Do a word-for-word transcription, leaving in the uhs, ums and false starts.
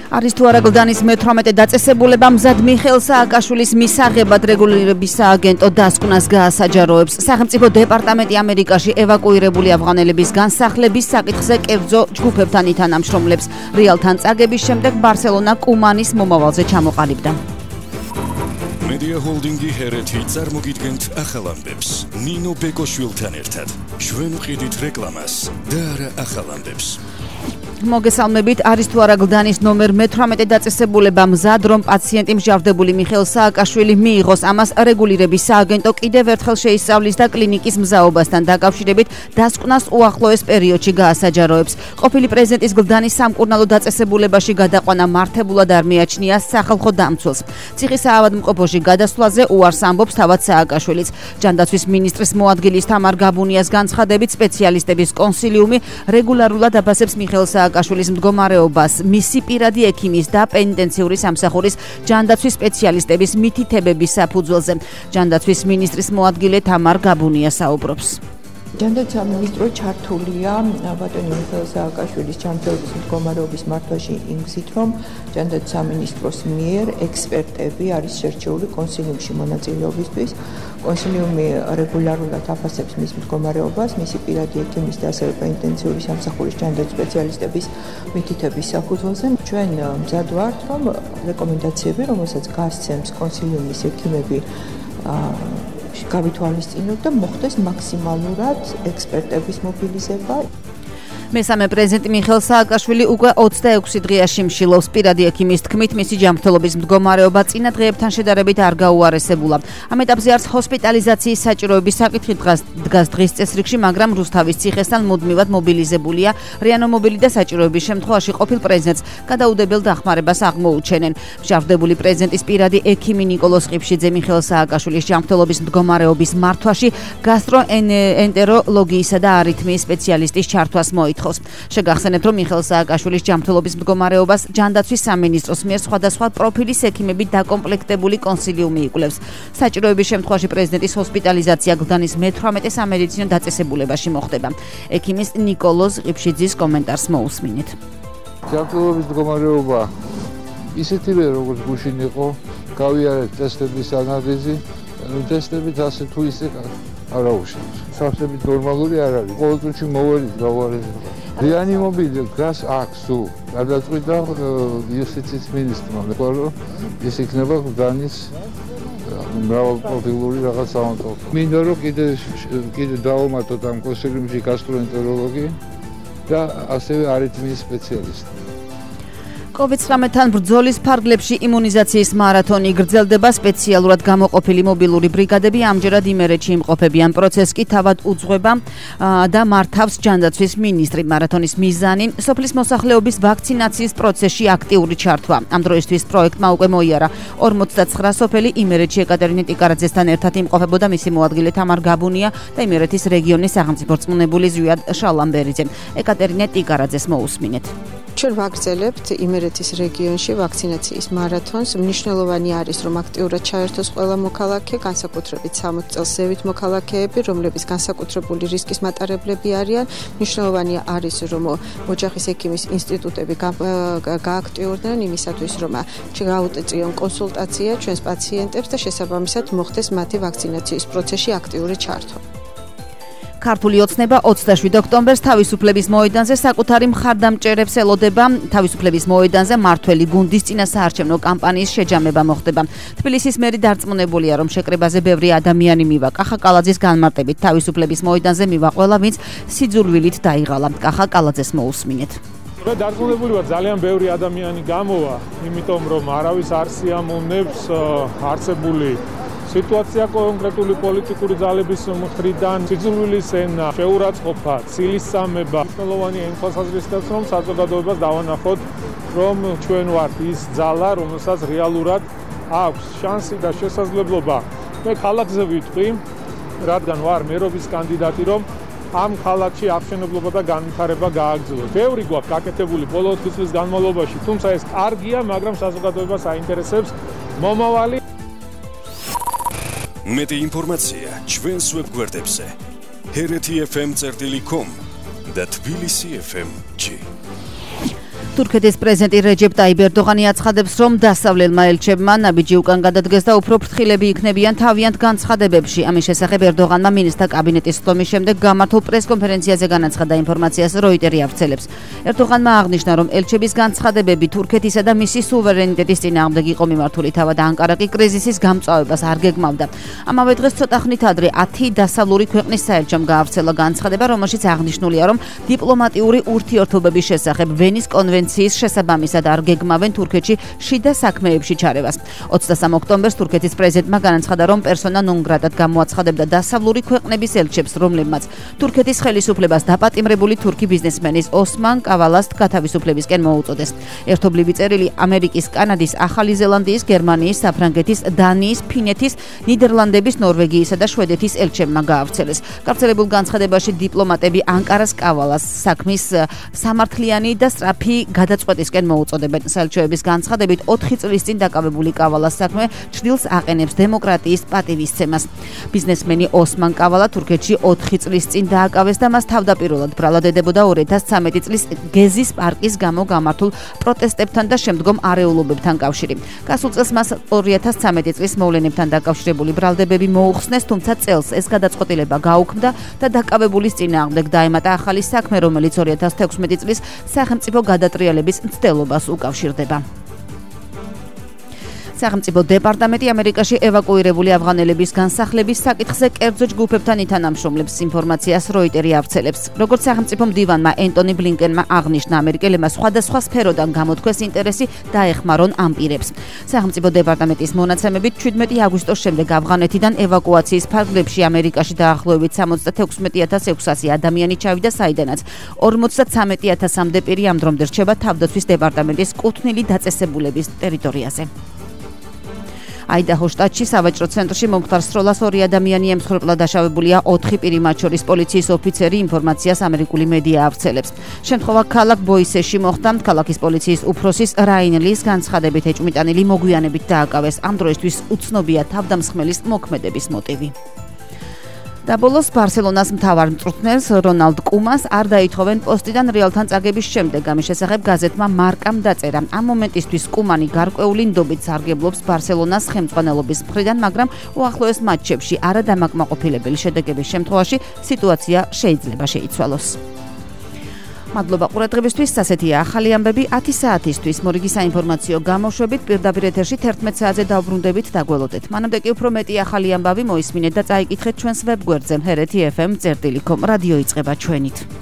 არის თუ არა გლდანის მეთვრამეტე დაწესებულება მზად მიხეილ სააკაშვილის მისაღებად რეგულირების სააგენტო დასკვნას გაასაჯაროებს. სახელმწიფო დეპარტამენტი ამერიკაში ევაკუირებული ავღანელების განსახლების საკითხზე კერძო ჯგუფებთან ითანამშრომლებს. რეალთან წაგების შემდეგ ბარსელონა კუმანის მომავალზე ჩამოყალიბდა. Media Holdingi ჰერეთი წარმოგიდგენთ ახალ ამბებს. ნინო ბეკოშვილთან ერთად. ჩვენ ვყიდით რეკლამას და არა ახალ ამბებს. მოგესალმებით, არის თუ არა გლდანის ნომერ მეთვრამეტე დაწესებულება მზად, რომ პაციენტი მსჯავრდებული მიხეილ სააკაშვილი მიიღოს. ამას რეგულირების სააგენტო კიდევ ერთხელ შეისწავლის და კლინიკის მზაობასთან დაკავშირებით დასკვნას უახლოეს პერიოდში გაასაჯაროებს. ყოფილი პრეზიდენტის გლდანის სამკურნალო დაწესებულებაში გადაყვანა მართებულად არ მიაჩნია სახალხო დამცველს. ციხის საავადმყოფოში გადასვლაზე უარს ამბობს თავად სააკაშვილიც. ჯანდაცვის მინისტრის მოადგილის თამარ გაბუნიას განცხადებით სპეციალისტების კონსილიუმი რეგულარულად აფასებს მიხეილ სააკაშვილის მდგომარეობას, მისი პირადი ექიმის და პენიტენციური სამსახურის ჯანდაცვის სპეციალისტების მითითებების საფუძველზე. ჯანდაცვის მინისტრის მოადგილე თამარ გაბუნია საუბრობს. ჯანდაცვის სამინისტრო ჩართულია ბატონი მიხეილ სააკაშვილის ჯანმრთელობის მდგომარეობის მართვაში იმ გზით, რომ ჯანდაცვის სამინისტროს მიერ ექსპერტები არის შერჩეული კონსილიუმში მონაწილეობისთვის. კონსილიუმი რეგულარულად აფასებს მის მდგომარეობას, მისი პირადი ექიმის და ასევე პენიტენციური სამსახურის ჯანდაცვის სპეციალისტების მითითების საფუძველზე. ჩვენ მზად ვართ, რომ რეკომენდაციები, რომელსაც გასცემს კონსილიუმის ექიმები, გავითვალისწინოთ და მოხდეს მაქსიმალურად ექსპერტების მობილიზება. მესამე პრეზიდენტი მიხეილ სააკაშვილი უკვე ოცდაექვსი დღეაში მშილობს. პირადი ექიმის თქმით, მისი ჯანმრთელობის მდგომარეობა წინა დღეებთან შედარებით არ გაუარესებულა. ამ ეტაპზე არც ჰოსპიტალიზაციის საჭიროების საკითხი დგას დღის წესრიგში, მაგრამ რუსთავის ციხესთან მუდმივად მობილიზებულია რეანიმობილი და საჭიროების შემთხვევაში ყოფილ პრეზიდენტს გადაუდებელ დახმარებას აღმოუჩენენ. მსჯავრდებული პრეზიდენტის პირადი ექიმი ნიკოლოზ ყიფშიძე მიხეილ სააკაშვილის ჯანმრთელობის მდგომარეობის მართვაში გასტროენტეროლოგიისა და არითმიის სპეციალისტის ჩართვას მოითხოვს. შეგახსენებთ, რომ მიხეილ სააკაშვილის ჯანმრთელობის მდგომარეობას ჯანდაცვის სამინისტროს მიერ სხვადასხვა პროფილის ექიმებით დაკომპლექტებული კონსილიუმი იკვლევს. საჭიროების შემთხვევაში პრეზიდენტის ჰოსპიტალიზაცია გლდანის მეთვრამეტე სამედიცინო დაწესებულებაში მოხდება. ექიმის ნიკოლოზ ყიფშიძის კომენტარს მოусმინეთ. ჯანმრთელობის მდგომარეობა ისეთივე როგორც გუშინ იყო, გავიარეთ ტესტების ანალიზი, ტესტებით ასე თუ ისე არა უშავს. სავსებით ნორმალური არ არის. ყოველ წუთში მოვალით გავარესება. რეანიმობილი დგას აქ სულ. გადაწყვიტა იუსტიციის მინისტრმა, რომ ის იქნება გლდანის მრავალპროფილური რაღაც სამონტო. მინდა რომ კიდე კიდე დავუმატოთ ამ კონსილიუმში გასტროენტეროლოგი და ასევე არითმიის სპეციალისტი. კოვიდ ცხრამეტთან ბრძოლის ფარგლებში იმუნიზაციის მარათონი გრძელდება. სპეციალურად გამოყოფილი მობილური ბრიგადები ამჯერად იმერეთში იმყოფებიან. პროცესს კი თავად უძღვება და მართავს ჯანდაცვის მინისტრი. მარათონის მიზანი სოფლის მოსახლეობის ვაქცინაციის პროცესში აქტიური ჩართვა. ამ დროისთვის პროექტმა უკვე მოიარა ორმოცდაცხრა სოფელი. იმერეთში ეკატერინე ტიკარაძესთან ერთად იმყოფებოდა მისი მოადგილე თამარ გაბუნია და იმერეთის რეგიონის სახელმწიფო რწმუნებული ზვიად შალამბერიძე. ეკატერინე ტიკარაძეს მოусმინეთ. ჩვენ ვაგრძელებთ იმერეთის რეგიონში ვაქცინაციის მარათონს. მნიშვნელოვანი არის, რომ აქტიურად ჩაერთოს ყველა მოქალაქე, განსაკუთრებით სამოცი წელს ზევით მოქალაქეები, რომლებიც განსაკუთრებული რისკის მატარებლები არიან. მნიშვნელოვანი არის, რომ ოჯახის ექიმის ინსტიტუტები გააქტიურდნენ იმისათვის, რომ გაუწიონ კონსულტაცია ჩვენს პაციენტებს და შესაბამისად მოხდეს მათი ვაქცინაციის პროცესში აქტიური ჩართვა. ქართული ოცნება ოცდაშვიდ ოქტომბერს თავისუფლების მოედანზე საკუთარი მხარდამჭერებს ელოდება. თავისუფლების მოედანზე მართველი გუნდის წინასაარჩევნო კამპანიის შეჯამება მოხდება. თბილისის მერი დარწმუნებულია, რომ შეკრებაზე ბევრი ადამიანი მივა. კახა კალაძის განმარტებით, თავისუფლების მოედანზე მივა ყველა, ვინც სიძულვილით დაიღალა. კახა კალაძეს მოусმინეთ. მე დარწმუნებული ვარ, ძალიან ბევრი ადამიანი გამოვა, იმიტომ რომ არავის არ სიამოვნებს არსებული სიტუაცია კონკრეტული პოლიტიკური ძალების მხრიდან, სიძულვილის ენა, შეურაცხყოფა, ცილისწამება. მნიშვნელოვანია იმ თვალსაზრისითაც, რომ საზოგადოებას დავანახოთ, რომ ჩვენ ვართ ის ძალა, რომელსაც რეალურად აქვს შანსი და შესაძლებლობა. მე ქალაქზე ვიტყვი, რადგან ვარ მერობის კანდიდატი, რომ ამ ქალაქში აღშენებლობა და განვითარება გააგრძელოს. ბევრი გვაქვს გაკეთებული ბოლო ოთხი წლის განმავლობაში, თუმცა ეს კარგია, მაგრამ საზოგადოებას აინტერესებს მომავალი. მეტი ინფორმაცია ჩვენს ვებგვერდებზე ჰერეთი ეფ ემ წერტილი კომ და თბილისი ეფ ემ ჯი. თურქეთის პრეზიდენტი რეჯეპ ტაიპ ერდოღანი აცხადებს, რომ დასავლელმა ელჩებმა ნაბიჯი უკან გადადგეს და უფრო ფრთხილები იქნებიან თავიანთ განცხადებებში. ამის შესახებ ერდოღანმა მინისტრთა კაბინეტის სხდომის შემდეგ გამართულ პრესკონფერენციაზე განაცხადა ინფორმაციას როიტერი ავრცელებს. ერდოღანმა აღნიშნა, რომ ელჩების განცხადებები თურქეთისა და მისი სუვერენიტეტის წინააღმდეგ იყო მიმართული, თავად ანკარა კი კრიზისის გამწვავებას არ გეგმავდა. ამავე დღეს ცოტა ხნით ადრე ათი დასავლური ქვეყნის საელჩომ გაავრცელა განცხადება, რომელშიც აღნიშნულია, რომ დიპლომატიური ურთიერთობების შესახებ ვენის კონვენციის შესაბამისად არ გეგმავენ თურქეთში შიდა საქმეებში ჩარევას. ოცდასამ ოქტომბერს თურქეთის პრეზიდენტმა განაცხადა, რომ პერსონა ნონ გრატად გამოაცხადებდა დასავლური ქვეყნების ელჩებს, რომლებმაც თურქეთის ხელისუფლებას დაპატიმრებული თურქი ბიზნესმენის ოსმან კავალას გათავისუფლებისკენ მოუწოდეს. ერთობლივი წერილი ამერიკის, კანადის, ახალი ზელანდიის, გერმანიის, საფრანგეთის, დანიის, ფინეთის, ნიდერლანდების, ნორვეგიისა და შვედეთის ელჩებმა გაავრცელეს. გავრცელებულ განცხადებაში დიპლომატები ანკარას კავალას საქმის სამართლიანი და სწრაფი გადაწყვეტისკენ მოუწოდებენ. საელჩოების განცხადებით ოთხი წლის წინ დაკავებული კავალას საქმე ჩრდილს აყენებს დემოკრატიის პატივისცემას. ბიზნესმენი ოსმან კავალა თურქეთში ოთხი წლის წინ დააკავეს და მას თავდაპირველად ბრალადედებოდა ორი ათას ცხრამეტი წლის გეზის პარკის გამო გამართულ პროტესტებთან და შემდგომ არეულობებთან კავშირი. გასულ წელს მას ორი ათას ცხრამეტი წლის მოვლენებთან დაკავშირებული ბრალდებები მოუხსნეს, თუმცა წელს ეს გადაწყვეტილება გაუქმდა და დაკავებულის წინააღმდეგ დაემატა ახალი საქმე, რომელიც ორი ათას თექვსმეტი წლის სახელმწიფო გადატრიალების მცდელობას უკავშირდება. სახელმწიფო დეპარტამენტი ამერიკაში ევაკუირებული ავღანელების განსახლების საკითხზე კერძო ჯგუფებთან ითანამშრომლებს. ინფორმაციას როიტერი ავრცელებს. როგორც სახელმწიფო მდივანმა ენტონი ბლინკენმა აღნიშნა, ამერიკელებმა სხვადასხვა სფეროდან გამოთქვეს ინტერესი დაეხმარონ ამ პირებს. სახელმწიფო დეპარტამენტის მონაცემებით ჩვიდმეტი აგვისტოს შემდეგ ავღანეთიდან ევაკუაციის ფარგლებში ამერიკაში დაახლოებით სამოცდათექვსმეტი ათას ექვსასი ადამიანი ჩავიდა, საიდანაც ორმოცდაცამეტი ათასამდე პირი ამ დრომდე რჩება თავდაცვის დეპარტამენტის კუთვნილი დაწესებულების ტერიტორიაზე. აიდაჰოს შტატში სავაჭრო ცენტრში მომხდარ სროლას ორი ადამიანი ემსხვერპლა, დაშავებულია ოთხი პირი, მათ შორის პოლიციის ოფიცერი. ინფორმაციას ამერიკული მედია ავრცელებს. შემთხვევა ქალაქ ბოისეში მოხდა. ქალაქის პოლიციის უფროსის რაინ ლის განცხადებით, ეჭვმიტანილი მოგვიანებით დააკავეს. ამ დროისთვის უცნობია თავდამსხმელის მოქმედების მოტივი. და ბოლოს ბარსელონას მთავარ მწვრთნელს რონალდ კუმას არ დაითხოვენ პოსტიდან რეალთან წაგების შემდეგ. ამის შესახებ გაზეთმა მარკამ დაწერა. ამ მომენტისთვის კუმანი გარკვეული ნდობით სარგებლობს ბარსელონას ხელმძღვანელობის მხრიდან, მაგრამ უახლოეს მატჩებში არადამაკმაყოფილებელი შედეგების შემთხვევაში სიტუაცია შეიძლება შეიცვალოს. მადლობა ყურადღებისთვის. ასეთია ახალი ამბები ათი საათისთვის. მორიგი საინფორმაციო გამოშვებით პირდაპირ ეთერში თერთმეტ საათზე დავბრუნდებით, დაგველოდეთ. მანამდე კი უფრო მეტი ახალი ამბავი მოისმინეთ და წაიკითხეთ ჩვენს ვებგვერდზე ჰერეთი ეფ ემ წერტილი კომ. რადიო იწყება ჩვენით.